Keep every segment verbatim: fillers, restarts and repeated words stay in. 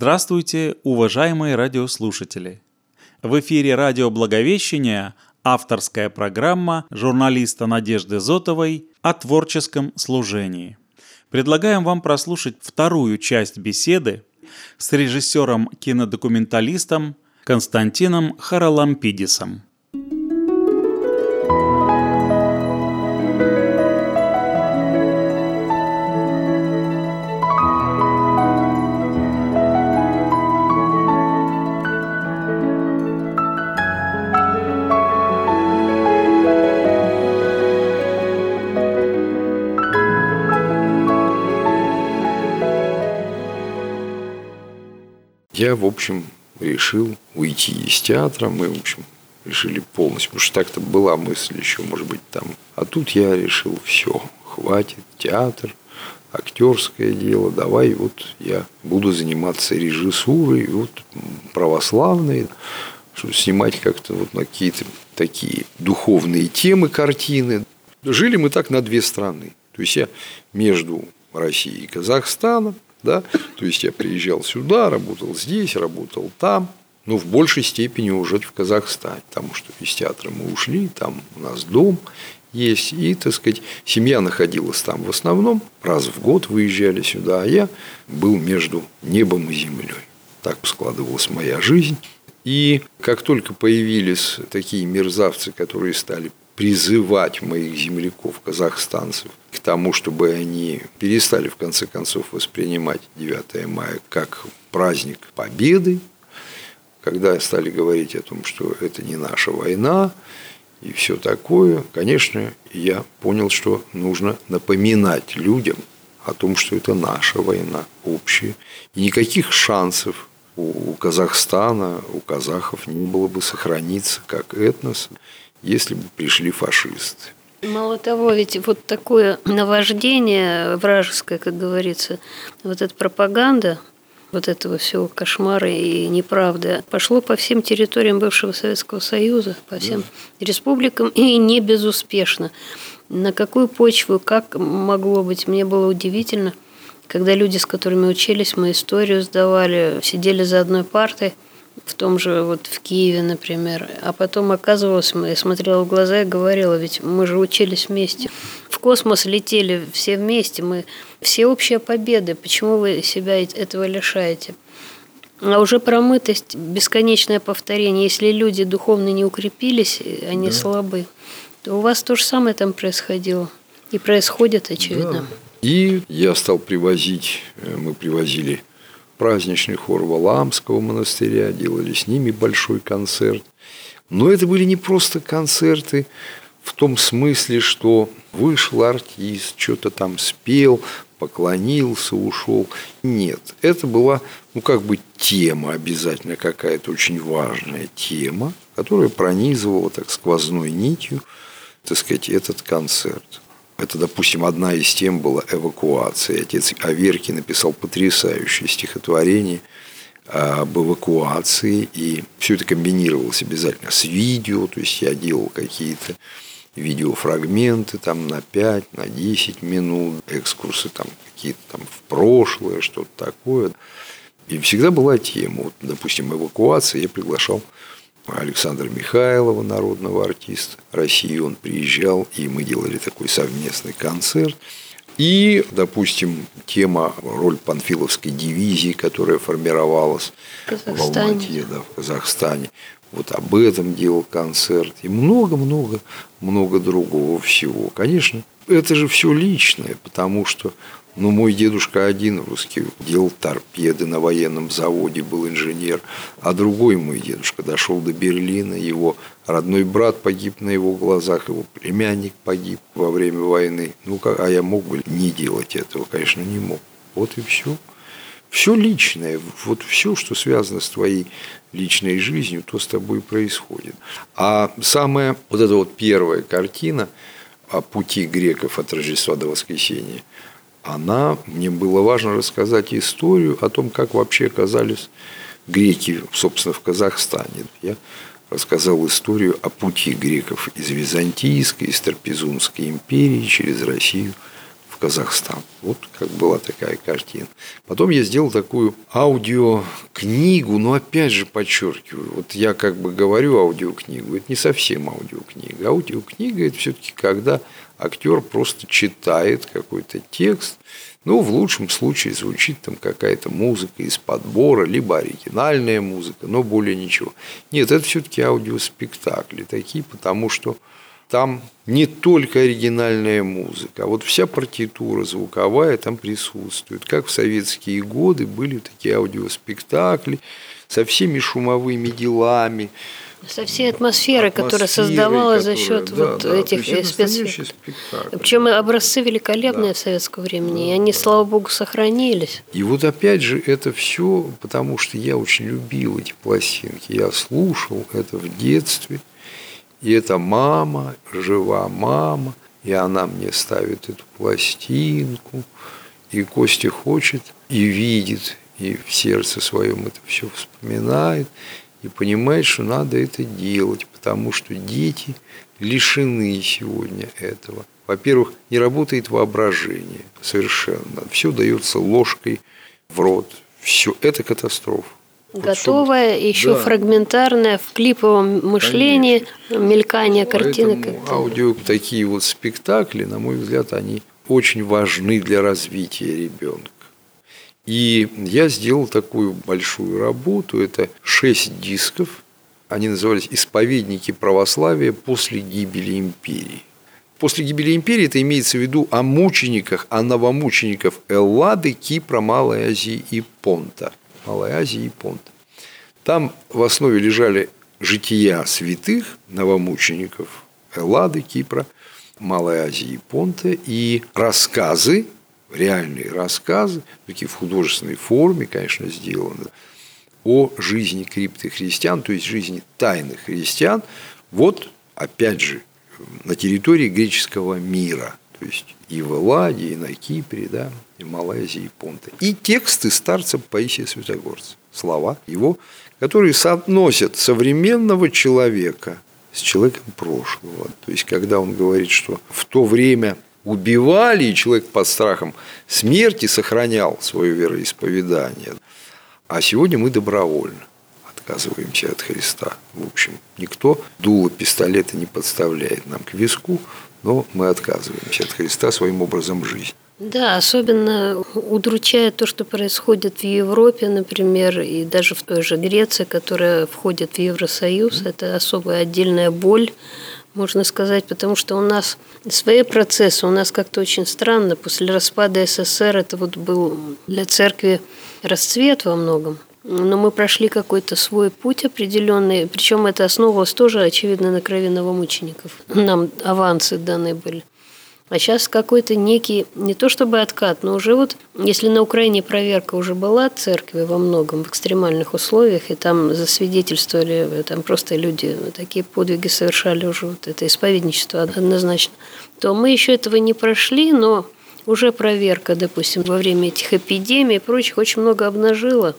Здравствуйте, уважаемые радиослушатели! В эфире радио Благовещения авторская программа журналиста Надежды Зотовой о творческом служении. Предлагаем вам прослушать вторую часть беседы с режиссером-кинодокументалистом Константином Харалампидисом. Я, в общем, решил уйти из театра. Мы, в общем, решили полностью. Потому что так-то была мысль еще, может быть, там. А тут я решил, все, хватит, театр, актерское дело. Давай вот я буду заниматься режиссурой, вот православной, чтобы снимать как-то вот на какие-то такие духовные темы, картины. Жили мы так на две страны. То есть я между Россией и Казахстаном. Да? То есть я приезжал сюда, работал здесь, работал там, но в большей степени уже в Казахстане, потому что из театра мы ушли, там у нас дом есть, и, так сказать, семья находилась там в основном, раз в год выезжали сюда, а я был между небом и землей. Так складывалась моя жизнь. И как только появились такие мерзавцы, которые стали призывать моих земляков, казахстанцев, к тому, чтобы они перестали, в конце концов, воспринимать девятое мая как праздник победы, когда стали говорить о том, что это не наша война и все такое, конечно, я понял, что нужно напоминать людям о том, что это наша война общая. И никаких шансов у Казахстана, у казахов не было бы сохраниться как этнос, если бы пришли фашисты. Мало того, ведь вот такое наваждение вражеское, как говорится, вот эта пропаганда вот этого всего кошмара и неправды пошло по всем территориям бывшего Советского Союза, по всем да. республикам, и не безуспешно. На какую почву, как могло быть, мне было удивительно, когда люди, с которыми учились, мы историю сдавали, сидели за одной партой, в том же вот в Киеве, например. А потом оказывалось, я смотрела в глаза и говорила, ведь мы же учились вместе. В космос летели все вместе, мы всеобщая победа. Почему вы себя этого лишаете? А уже промытость, бесконечное повторение. Если люди духовно не укрепились, они да. слабы, то у вас то же самое там происходило. И происходит, очевидно. Да. И я стал привозить, мы привозили праздничный хор Валаамского монастыря, делали с ними большой концерт. Но это были не просто концерты в том смысле, что вышел артист, что-то там спел, поклонился, ушел. Нет, это была, ну, как бы тема обязательно какая-то очень важная тема, которая пронизывала так сквозной нитью, так сказать, этот концерт. Это, допустим, одна из тем была эвакуация. Отец Аверки написал потрясающее стихотворение об эвакуации. И все это комбинировалось обязательно с видео. То есть я делал какие-то видеофрагменты там, на пять, на десять минут, экскурсы там, какие-то там в прошлое, что-то такое. И всегда была тема. Вот, допустим, эвакуация. Я приглашал Александра Михайлова, народного артиста России, он приезжал, и мы делали такой совместный концерт. И, допустим, тема, роль Панфиловской дивизии, которая формировалась в Алмате, да, в Казахстане. Вот об этом делал концерт. И много-много, много другого всего. Конечно, это же все личное, потому что ну, мой дедушка один русский делал торпеды на военном заводе, был инженер. А другой мой дедушка дошел до Берлина, его родной брат погиб на его глазах, его племянник погиб во время войны. Ну, а я мог бы не делать этого? Конечно, не мог. Вот и все. Все личное, вот все, что связано с твоей личной жизнью, то с тобой происходит. А самая вот эта вот первая картина о пути греков от Рождества до Воскресения, она, мне было важно рассказать историю о том, как вообще оказались греки, собственно, в Казахстане. Я рассказал историю о пути греков из Византийской, из Трапезунской империи через Россию в Казахстан. Вот как была такая картина. Потом я сделал такую аудиокнигу, но опять же подчеркиваю, вот я как бы говорю аудиокнигу, это не совсем аудиокнига. Аудиокнига – это все-таки когда актер просто читает какой-то текст, ну, в лучшем случае звучит там какая-то музыка из подбора, либо оригинальная музыка, но более ничего. Нет, это все-таки аудиоспектакли такие, потому что там не только оригинальная музыка, а вот вся партитура звуковая там присутствует. Как в советские годы были такие аудиоспектакли со всеми шумовыми делами. Со всей атмосферой, которая создавалась за счет да, вот да, этих спецэффектов. Причем образцы великолепные да. в советском времени, да, и они, да. слава богу, сохранились. И вот опять же это все, потому что я очень любил эти пластинки. Я слушал это в детстве. И это мама, жива мама, и она мне ставит эту пластинку, и Костя хочет и видит, и в сердце своем это все вспоминает, и понимает, что надо это делать, потому что дети лишены сегодня этого. Во-первых, не работает воображение совершенно, все дается ложкой в рот, все это катастрофа. Готовое, вот, еще да. фрагментарное, в клиповом мышлении, конечно. Мелькание картинок. Поэтому аудио, такие вот спектакли, на мой взгляд, они очень важны для развития ребенка. И я сделал такую большую работу, это шесть дисков, они назывались «Исповедники православия после гибели империи». После гибели империи это имеется в виду о мучениках, о новомучениках Эллады, Кипра, Малой Азии и Понта. Малой Азии и Понта. Там в основе лежали жития святых, новомучеников Эллады, Кипра, Малой Азии и Понта, и рассказы, реальные рассказы, такие в художественной форме, конечно, сделаны, о жизни криптохристиан, то есть жизни тайных христиан, вот, опять же, на территории греческого мира. То есть и в Элладе, и на Кипре, да, и в Малой Азии, и Понта. И тексты старца Паисия Святогорца, слова его, которые соотносят современного человека с человеком прошлого. То есть, когда он говорит, что в то время убивали, и человек под страхом смерти сохранял свое вероисповедание, а сегодня мы добровольно отказываемся от Христа. В общем, никто дуло пистолета не подставляет нам к виску, но мы отказываемся от Христа своим образом жизни. Да, особенно удручает то, что происходит в Европе, например, и даже в той же Греции, которая входит в Евросоюз. Mm-hmm. Это особая отдельная боль, можно сказать, потому что у нас свои процессы, у нас как-то очень странно. После распада СССР это вот был для церкви расцвет во многом. Но мы прошли какой-то свой путь определенный, причем это основывалось тоже, очевидно, на крови новомучеников. Нам авансы даны были. А сейчас какой-то некий, не то чтобы откат, но уже вот, если на Украине проверка уже была церкви во многом в экстремальных условиях, и там засвидетельствовали, там просто люди такие подвиги совершали уже, вот это исповедничество однозначно, то мы еще этого не прошли, но уже проверка, допустим, во время этих эпидемий и прочих очень много обнажила.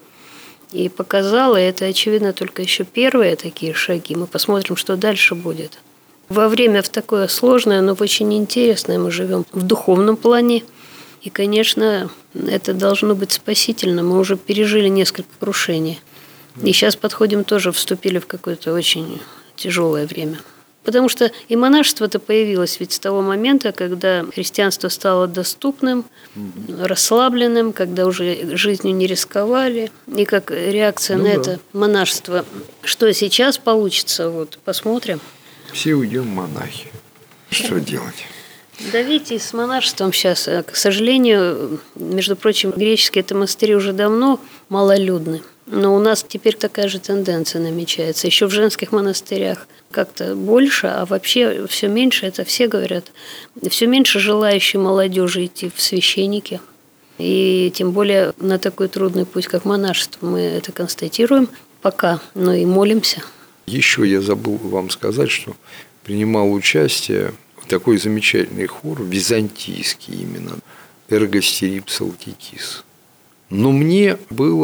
И показала, это, очевидно, только еще первые такие шаги. Мы посмотрим, что дальше будет. Во время в такое сложное, но очень интересное мы живем в духовном плане. И, конечно, это должно быть спасительно. Мы уже пережили несколько крушений. И сейчас подходим тоже, вступили в какое-то очень тяжелое время. Потому что и монашество-то появилось ведь с того момента, когда христианство стало доступным, расслабленным, когда уже жизнью не рисковали. И как реакция ну на да. это монашество, что сейчас получится, вот посмотрим. Все уйдем в монахи. Что делать? Да видите, с монашеством сейчас, к сожалению, между прочим, греческие это монастыри уже давно малолюдны. Но у нас теперь такая же тенденция намечается. Еще в женских монастырях как-то больше, а вообще все меньше, это все говорят, все меньше желающей молодежи идти в священники. И тем более на такой трудный путь, как монашество, мы это констатируем пока, но и молимся. Еще я забыл вам сказать, что принимал участие в такой замечательный хор, византийский именно, Эргостерип Псалтикис. Но мне было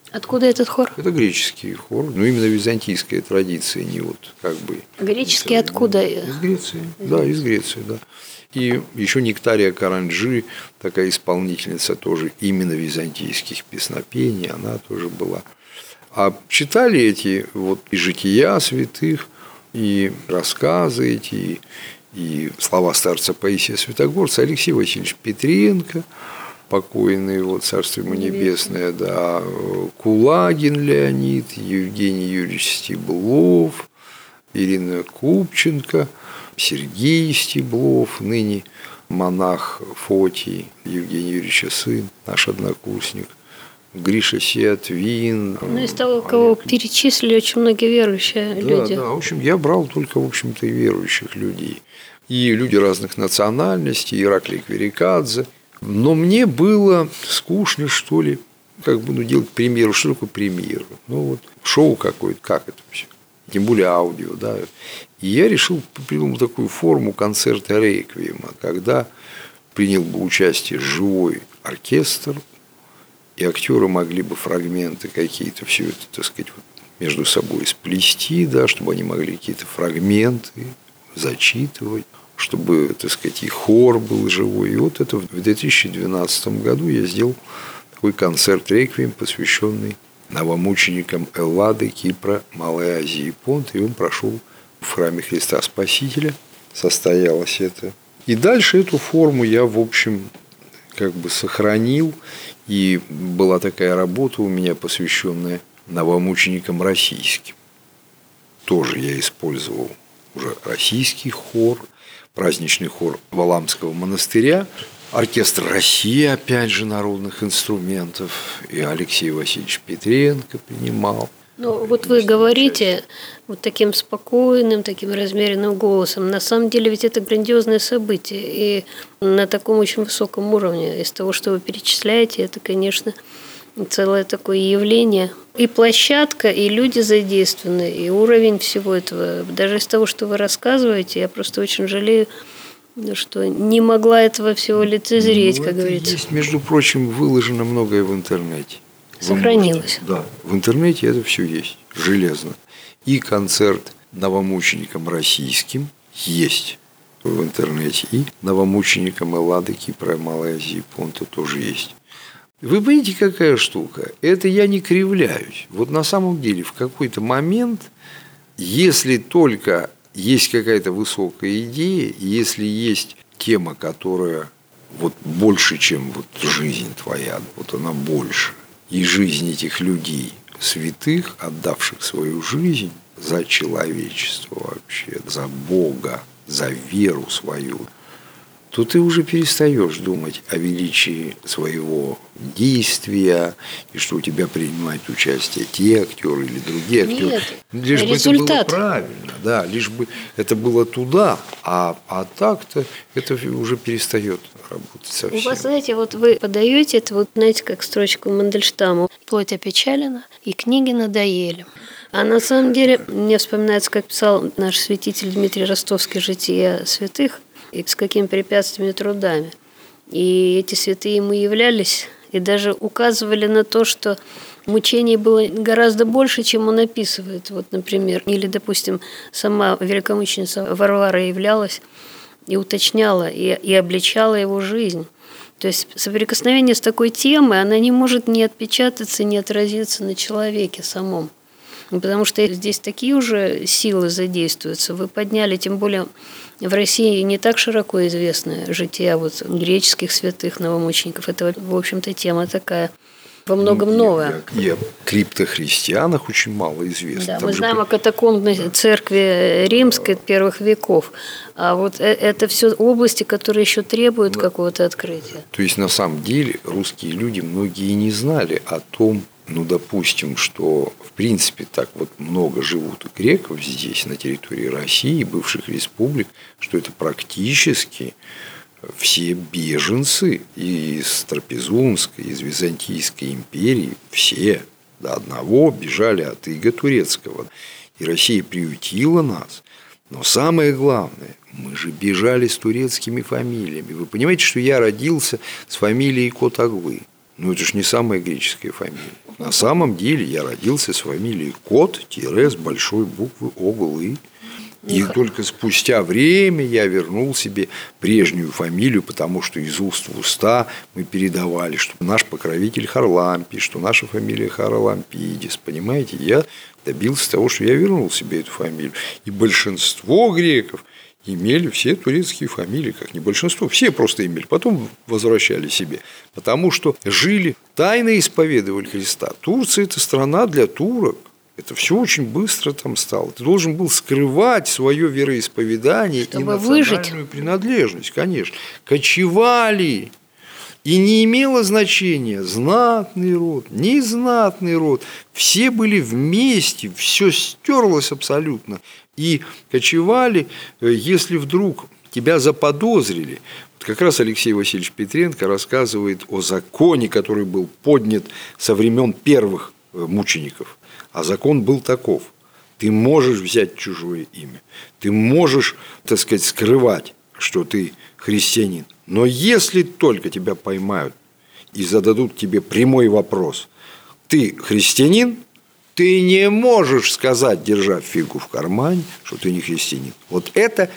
Откуда этот хор? Это греческий хор, но именно византийская традиция, не вот как бы... Греческий это, откуда? Из Греции, из да, из Греции, да. И еще Нектария Каранджи, такая исполнительница тоже именно византийских песнопений, она тоже была. А читали эти вот и жития святых, и рассказы эти, и, и слова старца Паисия Святогорца, Алексей Васильевич Петренко, покойный, вот, царство ему небесное, да, Кулагин Леонид, Евгений Юрьевич Стеблов, Ирина Купченко, Сергей Стеблов, ныне монах Фотий, Евгений Юрьевича сын, наш однокурсник, Гриша Сиатвин. Ну, из того, кого перечислили, очень многие верующие да, люди. Да, в общем, я брал только, в общем-то, и верующих людей. И люди разных национальностей, Ираклий Кверикадзе. Но мне было скучно, что ли, как бы, ну, делать премьеру. Что такое премьера? Ну, вот, шоу какое-то, как это вообще? Тем более аудио, да. И я решил, придумал такую форму концерта реквиема, когда принял бы участие живой оркестр, и актеры могли бы фрагменты какие-то, все это, так сказать, вот между собой сплести, да, чтобы они могли какие-то фрагменты зачитывать, чтобы, так сказать, и хор был живой. И вот это в две тысячи двенадцатом году я сделал такой концерт-реквием, посвященный новомученикам Эллады, Кипра, Малой Азии и Понта. И он прошел в храме Христа Спасителя. Состоялось это. И дальше эту форму я, в общем, как бы сохранил. И была такая работа у меня, посвященная новомученикам российским. Тоже я использовал уже российский хор, праздничный хор Валамского монастыря, оркестр России, опять же, народных инструментов, и Алексей Васильевич Петренко принимал. Ну, вот вы говорите вот таким спокойным, таким размеренным голосом. На самом деле ведь это грандиозное событие. И на таком очень высоком уровне. Из того, что вы перечисляете, это, конечно, целое такое явление. И площадка, и люди задействованы, и уровень всего этого. Даже из того, что вы рассказываете, я просто очень жалею, что не могла этого всего лицезреть, ну, как говорится. Есть, между прочим, выложено многое в интернете. Сохранилось. Да, в интернете это все есть, железно. И концерт новомученикам российским есть в интернете, и новомученикам Эллады, Кипра, Малой Азии, Понта тоже есть. Вы понимаете, какая штука? Это я не кривляюсь. Вот на самом деле в какой-то момент, если только есть какая-то высокая идея, если есть тема, которая вот больше, чем вот жизнь твоя, вот она больше, и жизнь этих людей, святых, отдавших свою жизнь за человечество вообще, за Бога, за веру свою, то ты уже перестаешь думать о величии своего действия, и что у тебя принимают участие те актеры или другие актеры. Нет, лишь результат. бы это было правильно, да, лишь бы это было туда, а, а так-то это уже перестает работать совсем. У вас, знаете, вот вы подаете это, вот знаете, как строчку Мандельштама: «Плоть опечалена, и книги надоели». А на самом деле мне вспоминается, как писал наш святитель Дмитрий Ростовский «Жития святых», и с какими препятствиями и трудами. И эти святые ему являлись, и даже указывали на то, что мучений было гораздо больше, чем он описывает. Вот, например, или, допустим, сама великомученица Варвара являлась и уточняла, и, и обличала его жизнь. То есть соприкосновение с такой темой, она не может не отпечататься, не отразиться на человеке самом. Потому что здесь такие уже силы задействуются. Вы подняли, тем более в России не так широко известное жития вот греческих святых новомучеников. Это, в общем-то, тема такая во многом ну, новая. И о криптохристианах очень мало известно. Да, Там мы же... знаем о катакомбной церкви римской первых веков. А вот это все области, которые еще требуют да. какого-то открытия. То есть, на самом деле, русские люди многие не знали о том, ну, допустим, что, в принципе, так вот много живут греков здесь, на территории России, бывших республик, что это практически все беженцы из Трапезунской, из Византийской империи, все до одного бежали от ига турецкого. И Россия приютила нас. Но самое главное, мы же бежали с турецкими фамилиями. Вы понимаете, что я родился с фамилией Котоглы? Ну, это же не самая греческая фамилия. На самом деле я родился с фамилией Кот, тире, с большой буквы Оглы. И только спустя время я вернул себе прежнюю фамилию, потому что из уст в уста мы передавали, что наш покровитель Харлампий, что наша фамилия Харалампидис. Понимаете, я добился того, что я вернул себе эту фамилию. И большинство греков имели все турецкие фамилии, как не большинство, все просто имели, потом возвращали себе, потому что жили, тайно исповедовали Христа. Турция – это страна для турок. Это все очень быстро там стало. Ты должен был скрывать свое вероисповедание, чтобы и национальную выжить. Принадлежность, конечно. Кочевали. И не имело значения, знатный род, незнатный род. Все были вместе, все стерлось абсолютно. И кочевали, если вдруг тебя заподозрили. Как раз Алексей Васильевич Петренко рассказывает о законе, который был поднят со времен первых мучеников. А закон был таков. Ты можешь взять чужое имя. Ты можешь, так сказать, скрывать, что ты христианин. Но если только тебя поймают и зададут тебе прямой вопрос, ты христианин, ты не можешь сказать, держа фигу в кармане, что ты не христианин. Вот это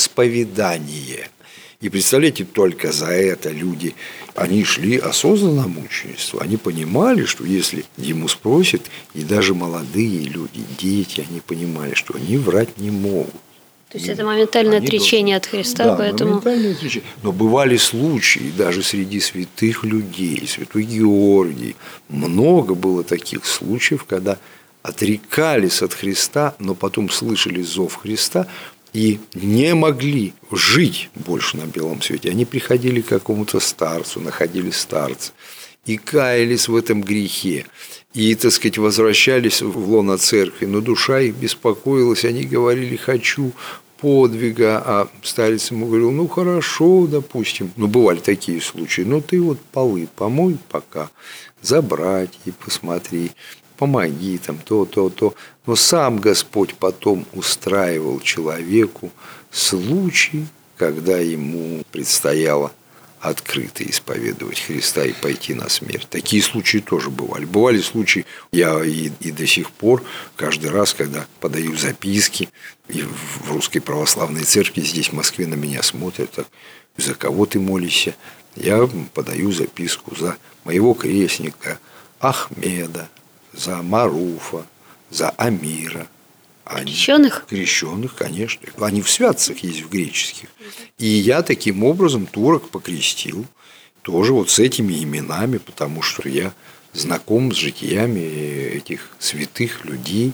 исповедание. И представляете, только за это люди, они шли осознанно на мученичество. Они понимали, что если ему спросят, и даже молодые люди, дети, они понимали, что они врать не могут. То есть это моментальное отречение от Христа, да, поэтому... моментальное отречение. Но бывали случаи, даже среди святых людей, святой Георгий, много было таких случаев, когда отрекались от Христа, но потом слышали зов Христа, и не могли жить больше на белом свете. Они приходили к какому-то старцу, находили старца и каялись в этом грехе. И, так сказать, возвращались в лоно церкви. Но душа их беспокоилась. Они говорили: хочу подвига. А старец ему говорил: ну, хорошо, допустим. Ну, бывали такие случаи. Но ты вот полы помой пока, забрать и посмотри. Помоги там, то, то, то. Но сам Господь потом устраивал человеку случай, когда ему предстояло открыто исповедовать Христа и пойти на смерть. Такие случаи тоже бывали. Бывали случаи, я и, и до сих пор, каждый раз, когда подаю записки, и в Русской Православной Церкви здесь, в Москве, на меня смотрят, так: за кого ты молишься? Я подаю записку за моего крестника Ахмеда, за Маруфа, за Амира. Они, крещенных? Крещенных, конечно. Они в святцах есть, в греческих. И я таким образом турок покрестил. Тоже вот с этими именами, потому что я знаком с житиями этих святых людей.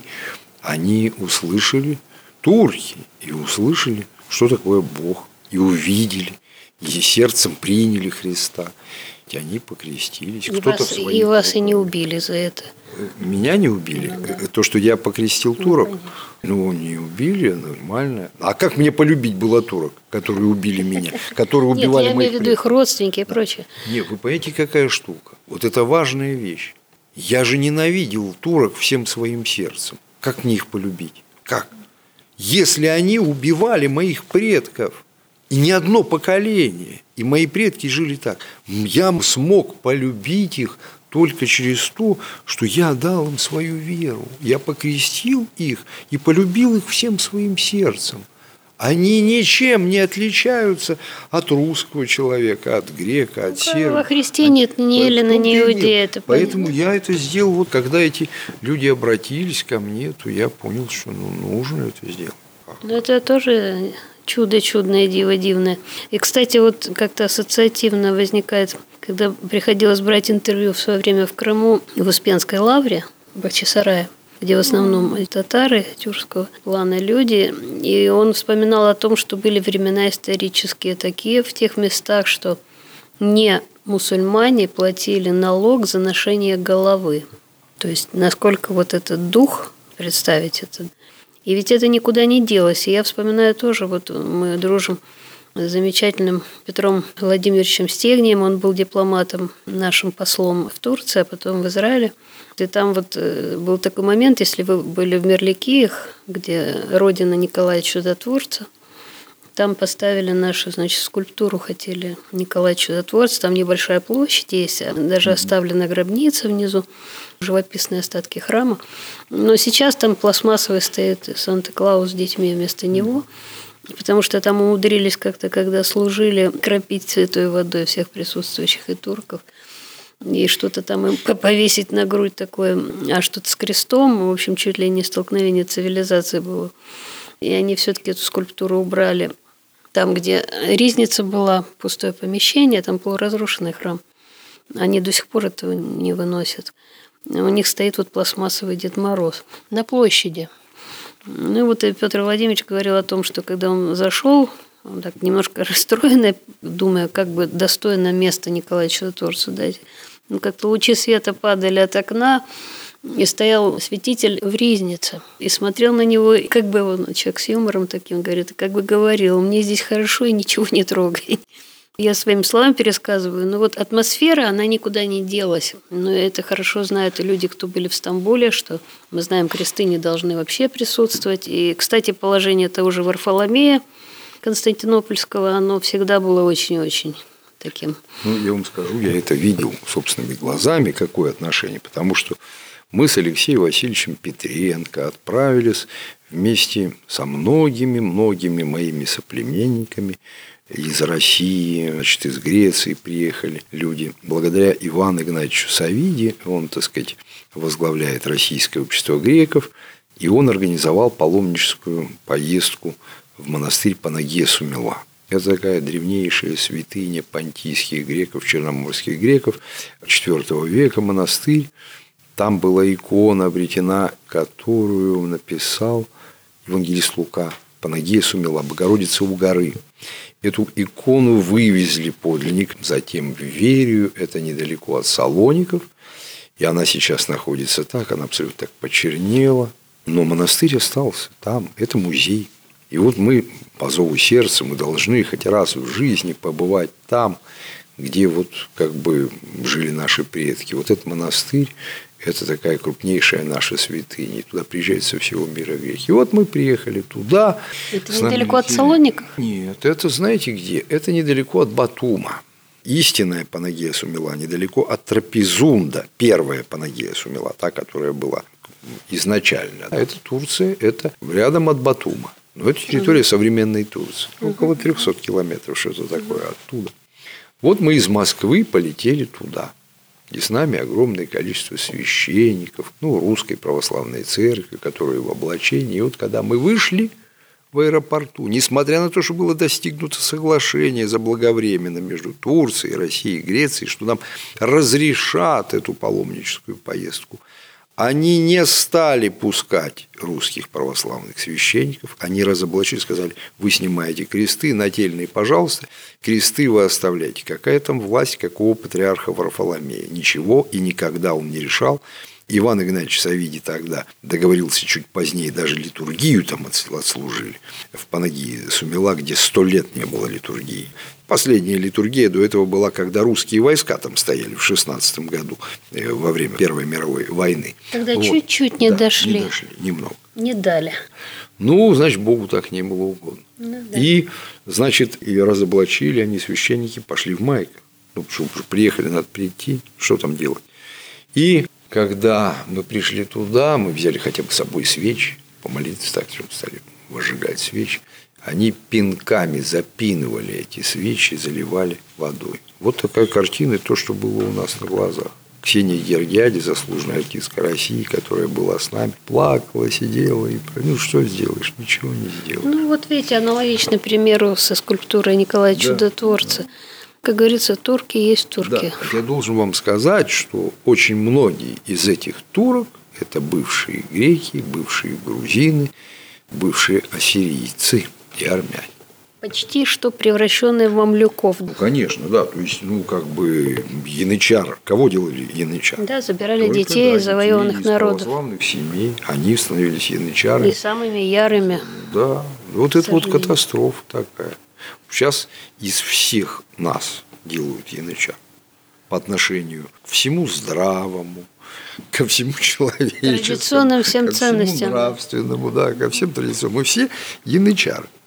Они услышали, турки, и услышали, что такое Бог. И увидели, и сердцем приняли Христа. И они покрестились. И вас, и вас и не убили за это. Меня не убили? Ну, да. То, что я покрестил турок? Ну, ну, не убили, нормально. А как мне полюбить было турок, которые убили меня, которые убивали моих предков? Нет, я имею в виду их родственники и прочее. Нет, вы понимаете, какая штука? Вот это важная вещь. Я же ненавидел турок всем своим сердцем. Как мне их полюбить? Как? Если они убивали моих предков, и не одно поколение, и мои предки жили так, я смог полюбить их только через то, что я дал им свою веру. Я покрестил их и полюбил их всем своим сердцем. Они ничем не отличаются от русского человека, от грека, от серба. Во Христе нет ни эллина, ни иудея. Поэтому я это сделал. Вот когда эти люди обратились ко мне, то я понял, что ну, нужно это сделать. Но это тоже чудо чудное, диво дивное. И, кстати, вот как-то ассоциативно возникает, когда приходилось брать интервью в свое время в Крыму, в Успенской лавре, в Бахчисарае, где в основном татары тюркского плана люди, и он вспоминал о том, что были времена исторические такие в тех местах, что не мусульмане платили налог за ношение головы. То есть, насколько вот этот дух, представить это. И ведь это никуда не делось. И я вспоминаю тоже, вот мы дружим с замечательным Петром Владимировичем Стегнием, он был дипломатом, нашим послом в Турции, а потом в Израиле. И там вот был такой момент, если вы были в Мерликиях, где родина Николая Чудотворца, Там поставили нашу, значит, скульптуру, хотели Николая Чудотворца. Там небольшая площадь есть, даже оставлена гробница внизу, живописные остатки храма. Но сейчас там пластмассовый стоит Санта-Клаус с детьми вместо него, потому что там умудрились как-то, когда служили, кропить святой водой всех присутствующих и турков. И что-то там им повесить на грудь такое, а что-то с крестом. В общем, чуть ли не столкновение цивилизации было. И они все-таки эту скульптуру убрали. Там, где ризница была, пустое помещение, там полуразрушенный храм. Они до сих пор этого не выносят. У них стоит вот пластмассовый Дед Мороз на площади. Ну и вот и Петр Владимирович говорил о том, что когда он зашел, он так немножко расстроенный, думая, как бы достойно место Николаю Чудотворцу дать. Ну, как-то лучи света падали от окна, и стоял святитель в ризнице, и смотрел на него, и как бы он, человек с юмором таким, говорит, как бы говорил, мне здесь хорошо и ничего не трогай. Я своими словами пересказываю, но вот атмосфера, она никуда не делась. Но это хорошо знают и люди, кто были в Стамбуле, что мы знаем, кресты не должны вообще присутствовать. И, кстати, положение того же Варфоломея Константинопольского, оно всегда было очень-очень таким. Ну, я вам скажу, я это видел собственными глазами, какое отношение, потому что мы с Алексеем Васильевичем Петренко отправились вместе со многими-многими моими соплеменниками из России, значит, из Греции приехали люди. Благодаря Ивану Игнатьевичу Савиди, он, так сказать, возглавляет Российское общество греков, и он организовал паломническую поездку в монастырь Панагия-Сумила. Это такая древнейшая святыня понтийских греков, черноморских греков, четвёртого века монастырь. Там была икона обретена, которую написал евангелист Лука, Панагия-Сумила, Богородица у горы. Эту икону вывезли подлинник, затем в Верию, это недалеко от Салоников, и она сейчас находится так, она абсолютно так почернела, но монастырь остался там, это музей. И вот мы по зову сердца, мы должны хоть раз в жизни побывать там, где вот как бы жили наши предки. Вот этот монастырь, это такая крупнейшая наша святыня. И туда приезжают со всего мира греки. И вот мы приехали туда. Это недалеко от Салоников? Нет, это знаете где? Это недалеко от Батума. Истинная Панагия-Сумила недалеко от Трапезунда. Первая Панагия-Сумила, та, которая была изначально. А это Турция, это рядом от Батума. Но это территория современной Турции. Около трехсот километров, что-то такое оттуда. Вот мы из Москвы полетели туда. И с нами огромное количество священников, ну, русской православной церкви, которые в облачении. И вот когда мы вышли в аэропорту, несмотря на то, что было достигнуто соглашение заблаговременно между Турцией, Россией и Грецией, что нам разрешат эту паломническую поездку, они не стали пускать русских православных священников, они разоблачили, сказали, вы снимаете кресты нательные, пожалуйста, кресты вы оставляете. Какая там власть, какого патриарха Варфоломея? Ничего и никогда он не решал. Иван Игнатьевич Савиди тогда договорился чуть позднее, даже литургию там отслужили в Панагии-Сумила, где сто лет не было литургии. Последняя литургия до этого была, когда русские войска там стояли в шестнадцатом году во время Первой мировой войны. Тогда вот. чуть-чуть не да, дошли. Не дошли, немного. Не дали. Ну, значит, Богу так не было угодно. Ну, да. И, значит, и разоблачили они, священники, пошли в майках. Ну, чтобы приехали, надо прийти, что там делать. И когда мы пришли туда, мы взяли хотя бы с собой свечи, помолиться так, чтобы стали возжигать свечи. Они пинками запинывали эти свечи, заливали водой. Вот такая картина, то, что было у нас на глазах. Ксения Гергиади, заслуженная артистка России, которая была с нами, плакала, сидела. И, ну, что сделаешь? Ничего не сделаешь. Ну, вот видите, аналогичный примеру со скульптурой Николая да, Чудотворца. Да. Как говорится, турки есть турки. Да, я должен вам сказать, что очень многие из этих турок – это бывшие греки, бывшие грузины, бывшие ассирийцы и армяне. Почти что превращенные в мамлюков. Ну, конечно, да. То есть, ну, как бы янычар. Кого делали янычар? Да, забирали Только, детей да, из завоеванных из народов. православных семей. Они становились янычарами. И самыми ярыми. Да. Вот это вот катастрофа такая. Сейчас из всех нас делают янычар по отношению к всему здравому, ко всему человеческому, традиционным всем ко ценностям, всему нравственному, да, ко всем традиционным. Мы все янычары. Ну,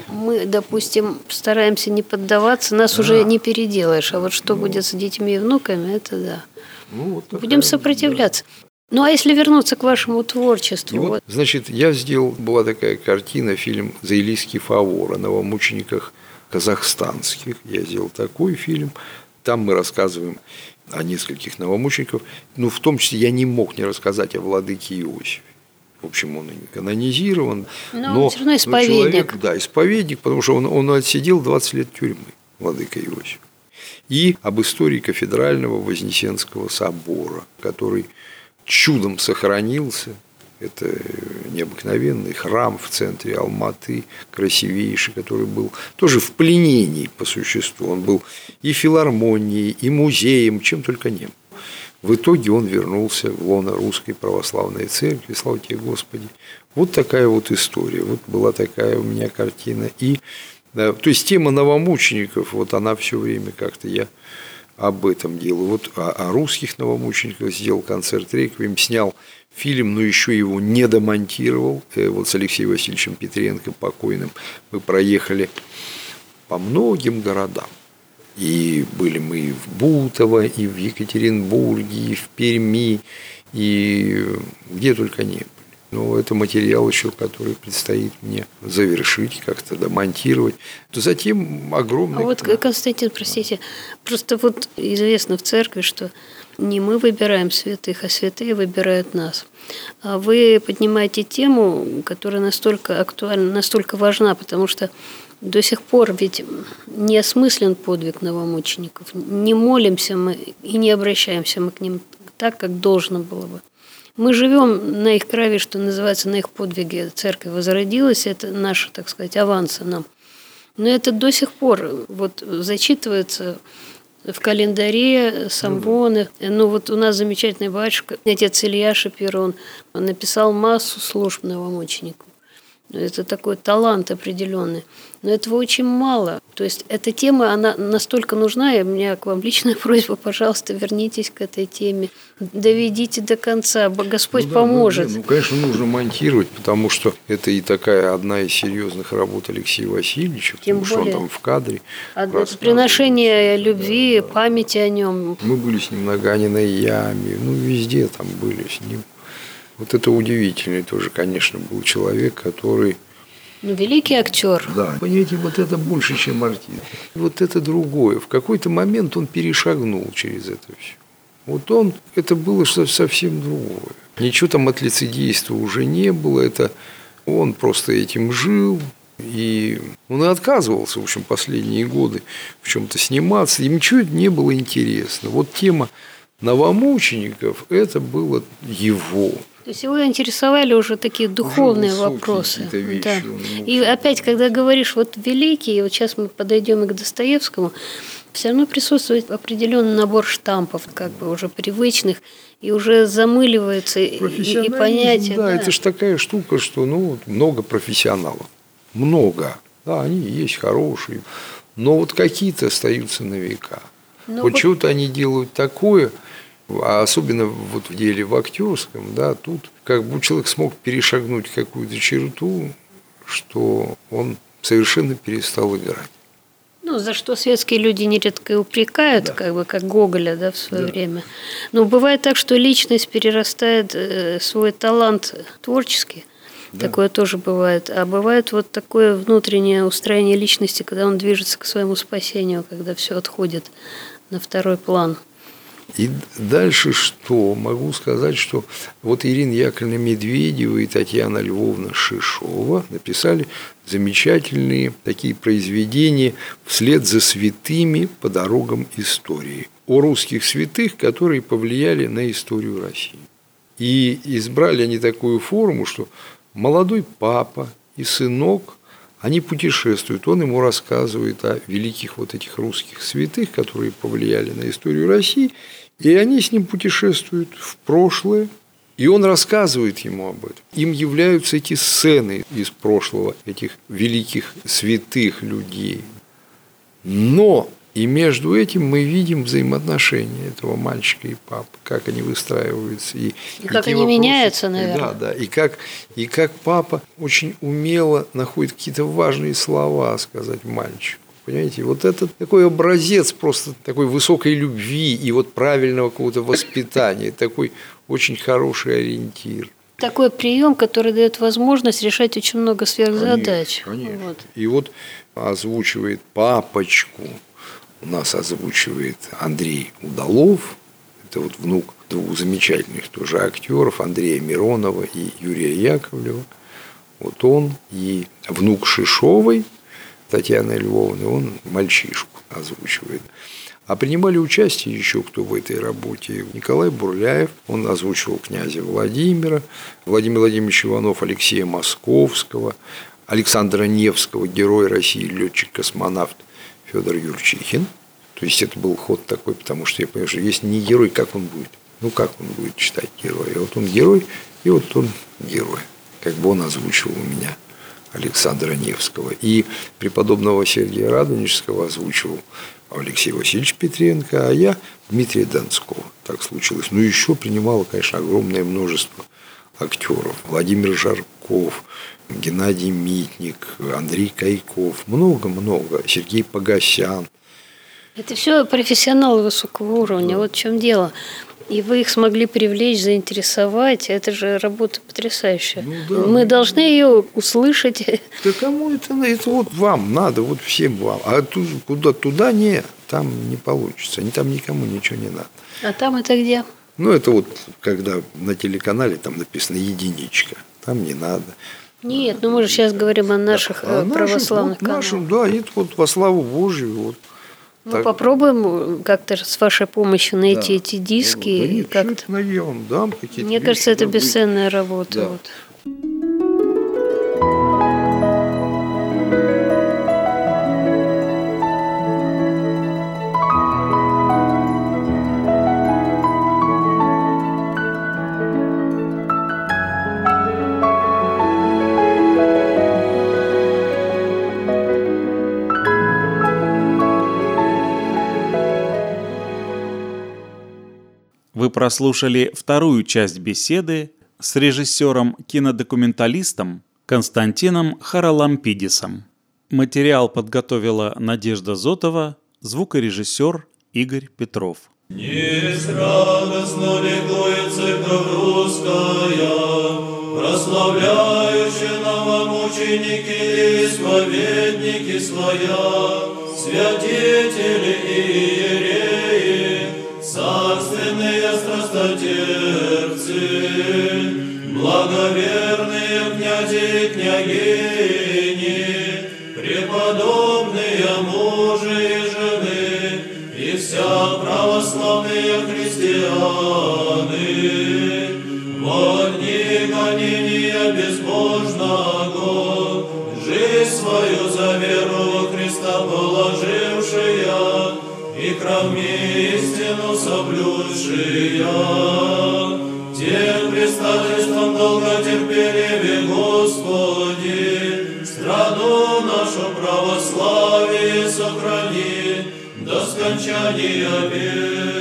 Мы, допустим, стараемся не поддаваться, нас да. уже не переделаешь. А вот что ну, будет с детьми и внуками, это да. Ну, вот такая, будем сопротивляться. Да. Ну, а если вернуться к вашему творчеству? Вот, вот. Значит, я сделал, была такая картина, фильм «Заилийский фавор» о новомучениках казахстанских. Я сделал такой фильм. Там мы рассказываем о нескольких новомучеников. Ну, в том числе я не мог не рассказать о владыке Иосифе. В общем, он и не канонизирован. Но, но он все равно исповедник. Но человек, да, исповедник, потому что он, он отсидел двадцать лет тюрьмы, владыка Иосиф. И об истории кафедрального Вознесенского собора, который чудом сохранился. Это необыкновенный храм в центре Алматы, красивейший, который был тоже в пленении по существу. Он был и филармонией, и музеем, чем только не был. В итоге он вернулся в лоно Русской Православной Церкви, слава тебе, Господи. Вот такая вот история, вот была такая у меня картина. И, да, то есть тема новомучеников, вот она все время как-то я об этом делаю. Вот о, о русских новомучениках сделал концерт «Реквием», снял фильм, но еще его не домонтировал. Вот с Алексеем Васильевичем Петренко, покойным, мы проехали по многим городам. И были мы и в Бутово, и в Екатеринбурге, и в Перми, и где только не были. Но это материал еще, который предстоит мне завершить, как-то домонтировать. Затем огромный... А вот, Константин, простите, просто вот известно в церкви, что не мы выбираем святых, а святые выбирают нас. А вы поднимаете тему, которая настолько актуальна, настолько важна, потому что до сих пор ведь не осмыслен подвиг новомучеников. Не молимся мы и не обращаемся мы к ним так, как должно было бы. Мы живем на их крови, что называется, на их подвиге. Церковь возродилась, это наши, так сказать, авансы нам. Но это до сих пор вот зачитывается в календаре, самвоны. Ну вот у нас замечательный батюшка, отец Илья Шапирон, он написал массу служб новомучеников. Это такой талант определенный. Но этого очень мало. То есть эта тема, она настолько нужна, и у меня к вам личная просьба, пожалуйста, вернитесь к этой теме, доведите до конца, Господь ну, да, поможет. Ну, ну, конечно, нужно монтировать, потому что это и такая одна из серьезных работ Алексея Васильевича, Тем потому более, что он там в кадре. Приношение любви, да, да. памяти о нем. Мы были с ним на Ганиной яме, ну, везде там были с ним. Вот это удивительный тоже, конечно, был человек, который... Ну, великий актер. Да, понимаете, вот это больше, чем артист. Вот это другое. В какой-то момент он перешагнул через это все. Вот он, это было что-то совсем другое. Ничего там от лицедейства уже не было. Это он просто этим жил. И он и отказывался, в общем, последние годы в чем-то сниматься. Им ничего не было интересно. Вот тема новомучеников, это было его. То есть его интересовали уже такие духовные уже вопросы. Вещи, да. И опять, когда говоришь, вот великий, и вот сейчас мы подойдем и к Достоевскому, все равно присутствует определенный набор штампов, как бы уже привычных, и уже замыливается и, и понятие. Да, да, это же такая штука, что ну, много профессионалов. Много. Да, они есть хорошие. Но вот какие-то остаются на века. Но вот, вот чего-то они делают такое. А особенно вот в деле в актерском, да, тут как бы человек смог перешагнуть какую-то черту, что он совершенно перестал играть. Ну, за что светские люди нередко и упрекают, да. как бы как Гоголя, да, в свое да. время. Но бывает так, что личность перерастает э, свой талант творческий. Да. Такое тоже бывает. А бывает вот такое внутреннее устроение личности, когда он движется к своему спасению, когда все отходит на второй план. И дальше что? Могу сказать, что вот Ирина Яковлевна Медведева и Татьяна Львовна Шишова написали замечательные такие произведения «Вслед за святыми по дорогам истории» о русских святых, которые повлияли на историю России. И избрали они такую форму, что молодой папа и сынок, они путешествуют, он ему рассказывает о великих вот этих русских святых, которые повлияли на историю России, и они с ним путешествуют в прошлое, и он рассказывает ему об этом. Им являются эти сцены из прошлого, этих великих святых людей. Но И между этим мы видим взаимоотношения этого мальчика и папы, как они выстраиваются. И, и как и они вопросы, меняются, наверное. Да, да. И как, и как папа очень умело находит какие-то важные слова сказать мальчику. Понимаете, вот это такой образец просто такой высокой любви и вот правильного какого-то воспитания, такой очень хороший ориентир. Такой прием, который дает возможность решать очень много сверхзадач. Конечно, конечно. Вот. И вот озвучивает папочку, у нас озвучивает Андрей Удалов, это вот внук двух замечательных тоже актеров, Андрея Миронова и Юрия Яковлева. Вот он и внук Шишовой, Татьяны Львовны, он мальчишку озвучивает. А принимали участие еще кто в этой работе? Николай Бурляев, он озвучивал князя Владимира, Владимир Владимирович Иванов, Алексея Московского, Александра Невского, герой России, летчик-космонавт Федор Юрчихин. То есть это был ход такой, потому что я понимаю, что если не герой, как он будет? Ну, как он будет читать героя? Вот он герой, и вот он герой. Как бы он озвучивал у меня Александра Невского. И преподобного Сергия Радонежского озвучивал Алексей Васильевич Петренко, а я Дмитрия Донского. Так случилось. Ну, еще принимало, конечно, огромное множество актеров. Владимир Жарков, Геннадий Митник, Андрей Кайков. Много-много. Сергей Погосян. Это все профессионалы высокого уровня. Да. Вот в чем дело. И вы их смогли привлечь, заинтересовать. Это же работа потрясающая. Ну, да. Мы должны ее услышать. Да кому это? Это вот вам надо, вот всем вам. А тут, куда туда не, там не получится. Там никому ничего не надо. А там это где? Ну, это вот, когда на телеканале там написано «единичка». Там не надо. Нет, ну мы же сейчас говорим о наших да. православных а нашим, вот, нашим, да, это вот во славу Божию. Вот. Ну, так. Попробуем как-то с вашей помощью найти да. эти диски. Да, нет, как-то. Я вам дам какие-то Мне вещи, кажется, это да, бесценная будет. работа. Да. Вот. Вы прослушали вторую часть беседы с режиссером-кинодокументалистом Константином Харалампидисом. Материал подготовила Надежда Зотова, звукорежиссер Игорь Петров. Несть радостно ликует церковь русская, прославляющие новомученики и исповедники своя, святители и иереи, царственные страстотерпцы, благоверные князи и княгини, преподобные мужи и жены, и вся православные христианы, во дни гонения безбожного, жизнь свою за веру во Христа положившая, и кровми истину соблюдшая, тем предстательством долготерпеливе Господи, страну нашу православие сохрани до скончания века.